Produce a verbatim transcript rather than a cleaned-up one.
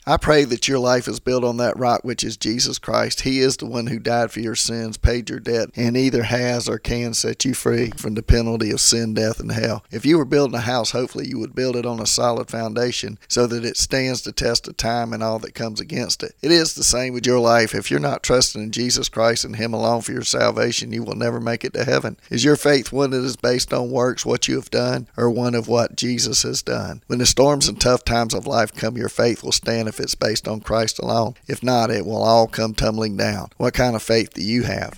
I pray that your life is built on that rock, which is Jesus Christ. He is the one who died for your sins, paid your debt, and either has or can set you free from the penalty of sin, death, and hell. If you were building a house, hopefully you would build it on a solid foundation so that it stands the test of time and all that comes against it. It is the same with your life. If you're not trusting in Jesus Christ and Him alone for your salvation, you will never make it to heaven. Is your faith one that is based on works, what you have done, or one of what Jesus has done? When the storms and tough times of life come, your faith will stand if it's based on Christ alone. If not, it will all come tumbling down. What kind of faith do you have?